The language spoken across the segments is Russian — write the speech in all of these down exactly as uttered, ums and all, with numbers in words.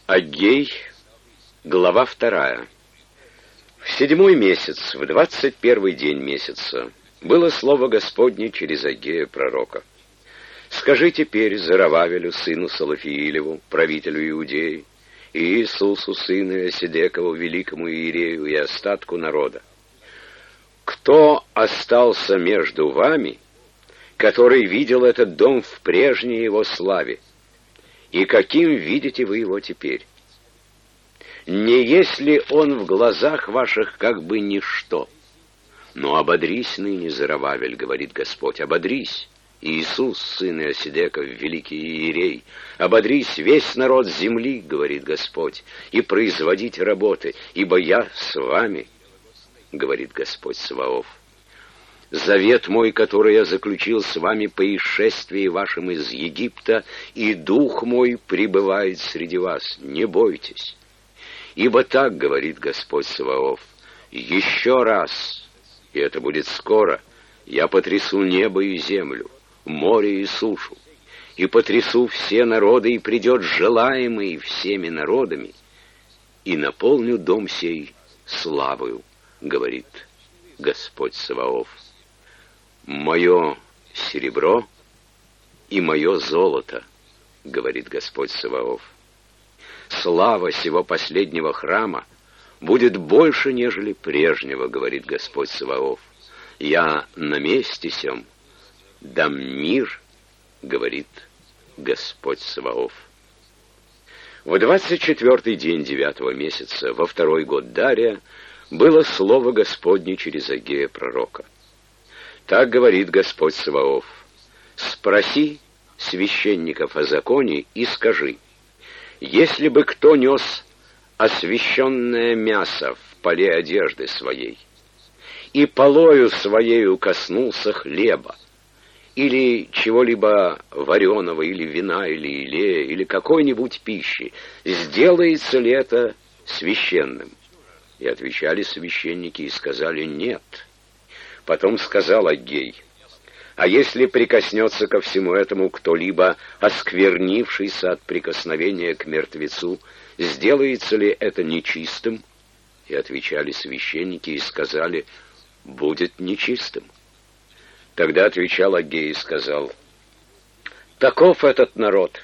Аггей, глава вторая. В седьмой месяц, в двадцать первый день месяца, было слово Господне через Аггея пророка. «Скажи теперь Зоровавелю, сыну Салафиилеву, правителю Иудеи, и Иисусу, сыну Иосидекову, великому иерею и остатку народа: кто остался между вами, который видел этот дом в прежней его славе, и каким видите вы его теперь? Не есть ли он в глазах ваших как бы ничто? Но ободрись ныне, Зоровавель, говорит Господь, ободрись, Иисус, сын Иосидеков, великий иерей, ободрись весь народ земли, говорит Господь, и производите работы, ибо я с вами, говорит Господь Саваоф. Завет мой, который я заключил с вами по исшествии вашим из Египта, и дух мой пребывает среди вас. Не бойтесь. Ибо так говорит Господь Саваоф: еще раз, и это будет скоро, я потрясу небо и землю, море и сушу, и потрясу все народы, и придет желаемый всеми народами, и наполню дом сей славою, говорит Господь Саваоф. Мое серебро и мое золото, говорит Господь Саваоф. Слава сего последнего храма будет больше, нежели прежнего, говорит Господь Саваоф. Я на месте сем дам мир, говорит Господь Саваоф. В двадцать четвертый день девятого месяца, во второй год Дария, было слово Господне через Аггея пророка. Так говорит Господь Саваоф: спроси священников о законе и скажи: если бы кто нес освященное мясо в поле одежды своей, и полою своею коснулся хлеба, или чего-либо вареного, или вина, или илея, или какой-нибудь пищи, сделается ли это священным? И отвечали священники и сказали: нет. Потом сказал Аггей: а если прикоснется ко всему этому кто-либо, осквернившийся от прикосновения к мертвецу, сделается ли это нечистым? И отвечали священники и сказали: будет нечистым. Тогда отвечал Аггей и сказал: таков этот народ,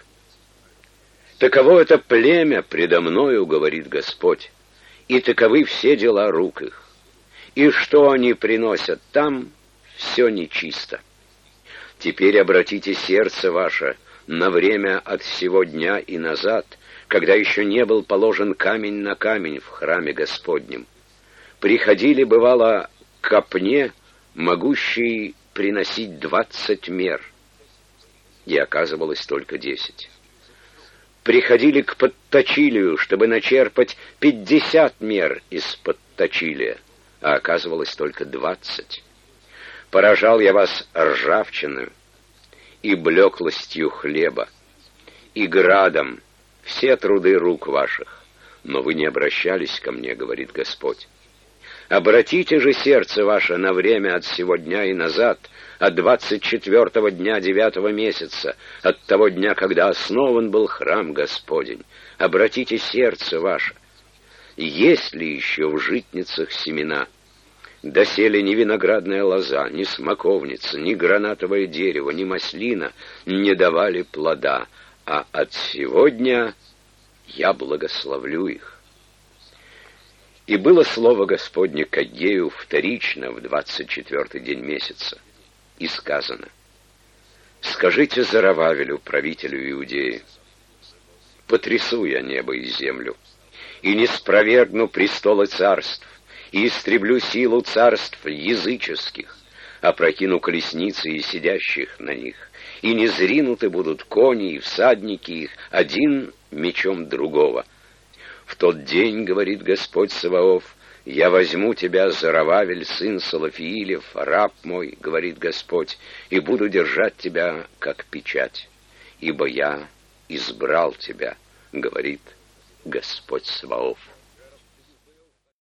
таково это племя предо мною, говорит Господь, и таковы все дела рук их. И что они приносят там, все нечисто. Теперь обратите сердце ваше на время от сего дня и назад, когда еще не был положен камень на камень в храме Господнем. Приходили, бывало, к копне, могущей приносить двадцать мер, и оказывалось только десять. Приходили к подточилию, чтобы начерпать пятьдесят мер из подточилия, а оказывалось только двадцать. Поражал я вас ржавчиной и блеклостью хлеба, и градом все труды рук ваших, но вы не обращались ко мне, говорит Господь. Обратите же сердце ваше на время от сего дня и назад, от двадцать четвертого дня девятого месяца, от того дня, когда основан был храм Господень. Обратите сердце ваше. Есть ли еще в житницах семена? Доселе ни виноградная лоза, ни смоковница, ни гранатовое дерево, ни маслина не давали плода, а от сего дня я благословлю их. И было слово Господне к Аггею вторично в двадцать четвертый день месяца, и сказано: скажите Зоровавелю, правителю Иудеи: потрясу я небо и землю, и не спровергну престолы царств, и истреблю силу царств языческих, опрокину колесницы и сидящих на них, и не зринуты будут кони и всадники их, один мечом другого. В тот день, говорит Господь Саваоф, я возьму тебя, Зоровавель, сын Салафиилев, раб мой, говорит Господь, и буду держать тебя, как печать, ибо я избрал тебя, говорит Господь Саваоф.